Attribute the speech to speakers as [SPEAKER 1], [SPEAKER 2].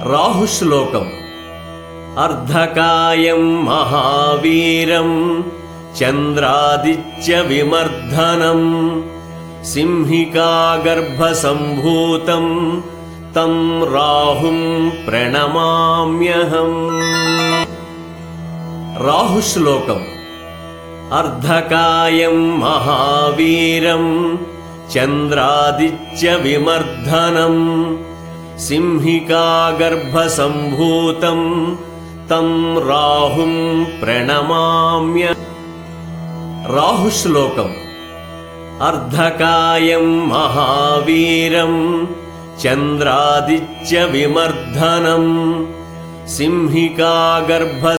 [SPEAKER 1] राहुश्लोकम् अर्धकायं महावीरं चन्द्रादित्यविमर्दनं सिंहिकागर्भसम्भूतं तं राहुं प्रणमाम्यहम्। राहुश्लोकम् अर्धकायं महावीरं चन्द्रादित्यविमर्दनं सिंहिकागर्भसम्भूतं तं राहुं प्रणमाम्य। राहुश्लोकम् अर्धकायं महावीरं चन्द्रादित्यविमर्दनं सिंहिकागर्भ